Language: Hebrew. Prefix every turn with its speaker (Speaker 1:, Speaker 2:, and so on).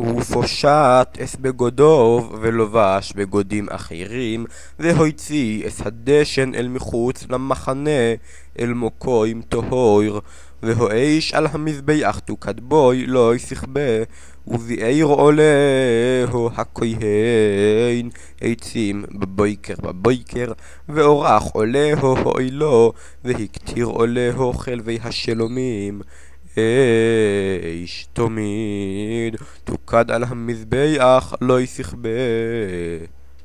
Speaker 1: ופושט אס בגודוב ולובש בגודים אחרים, והוציא אס הדשן אל מחוץ למחנה אל מוקוים טהור, והואש על המזבח תוקד בוי לא יסכבה, וביער עולהו הכהן עצים בבויקר, ואורח עולהו הועילו, והקטיר עולהו חלבי השלומים אש תמיד, תוקד על המזבח לא יסכבה.